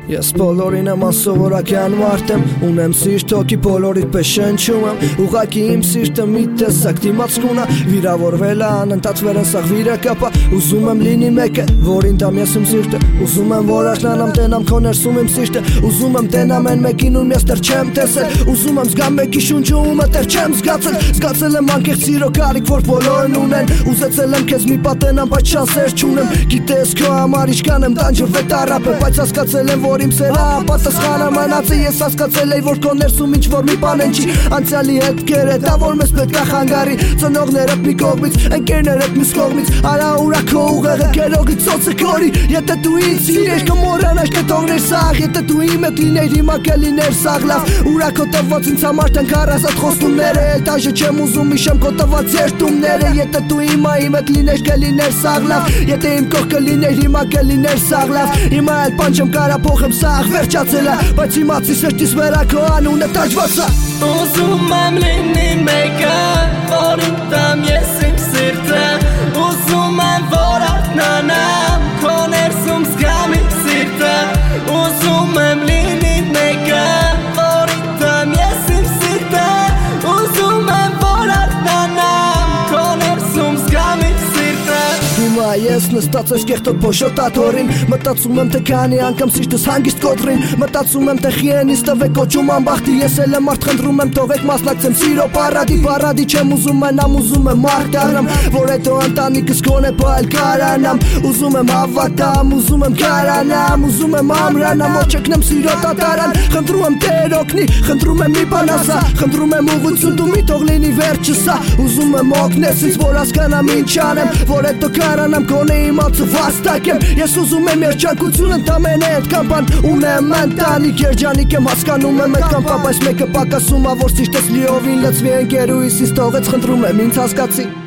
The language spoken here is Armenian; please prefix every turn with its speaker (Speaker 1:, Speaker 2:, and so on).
Speaker 1: Ես բոլորին եմ անսովորական մարդ եմ, ունեմ սիրտ հոգի բոլորիդ պես շնչում եմ, ուղղակի իմ սիրտը մի տեսակ դիմացկուն է, վիրավորվել է անընդհատ վերնսաղ վիրակապ է, ուզում եմ լինի մեկը, որին տամ ես իմ սիրտը, ուզում եմ որ աշնանամ տենամ քո ներսում իմ սիրտը, ուզում եմ տենամ են մեկին ում ես դեռ չեմ տեսել, ուզում եմ զգամ մեկի շունչը ումը դեռ չեմ զգացել եմ անկեղծ սիրո կարիք որ բոլորն ունեն, ուզեցել եմ քեզ մի պատենամ բայց շանսեր չունեմ, գիտես քո համար ինչքան եմ տանջվել տարապը, բայց հասկացել եմ որ իմ սերը պատասխանը մնացի, ես հասկացել եմ որ քո ներսում ինչ որ մի բան են չի, անցյալի հետքերը դա որ մեզ պետք է խանգարի, ծնողներդ մի կողմից, ընկերներդ մյուս կողմից, արա ուրա քո ուղեղը գերոգի ծոցը քորի, եթե դու ինձ սիրես կմոռանաս կթողներ սաղ, եթե դու իմ հետ լիներ հիմա կլիներ սաղ լավ, ուրա քո տված ինձ համար տանք առասատ խոստումները, այժը չեմ ուզում հիշեմ քո տված երդումները, եթե դու հիմա իմ հետ լիներ կլիներ սաղ լավ, եթե իմ կողքը լիներ հիմա կլիներ սաղ լավ, հիմա էլ պանջեմ կարա փոխեմ սաղ վերջացել է, բայց իմացի սրտիս վրա քո անունը տաճված է,
Speaker 2: ուզում եմ լինի մեկը, որին տամ ես իմ սիրտը, ուզում եմ որ արթնանամ, քո ներսում զգամ իմ սիրտը, ուզում եմ լինի մեկը, որին տամ ես իմ սիրտը, ուզում եմ որ արթնանամ, քո ներսում զգամ իմ սիրտը,
Speaker 1: հիմա ես նստած ես կեղտոտ փոշոտաթորին, մտածում եմ թե քանի անգամ սիրտս հանգիստ կոտրին, մտածում եմ թե խիենից տվեք կոչում անբախտի, ես էլ եմ արդ խնդրում եմ թողեք մասնակցեմ սիրո պարադի չեմ ուզում մնամ, ուզում եմ մարդ դառնամ, որ հետո ընտանիքս գոնե պահել կարանամ, ուզում եմ հավատամ, ուզում եմ կարանամ, ուզում եմ ամրանամ, որ չքնեմ սիրո տատարան, խնդրում եմ Տեր օգնի, խնդրում եմ մի բան ասա, խնդրում եմ ուղղություն դու մի թող լինի վերջը սա, ուզում եմ օգնես ինձ որ հասկանամ ինչ անեմ, որ հետո կարանամ գոնե իմացը վաստակեմ, ես ուզում եմ երջանկություն ընդամենը այդքան բան ունեմ ընտանիք, երջանիկ եմ հասկանում եմ այդքան բան, բայց մեկը պակասում ա որ սիրտս լիովին լցվի ընկերուհիս ինձ թողեց, խնդրում եմ ինձ հասկացի